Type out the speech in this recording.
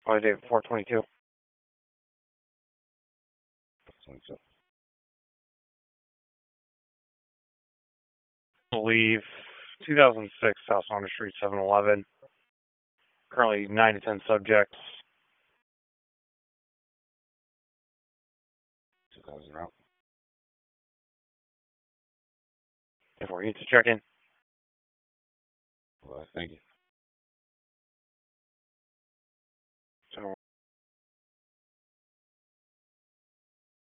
Holiday date 422. 22. I believe 2006 South Saunders Street 711. Currently 9 to 10 subjects. 2000 route. If we're here to check in. Well, thank you.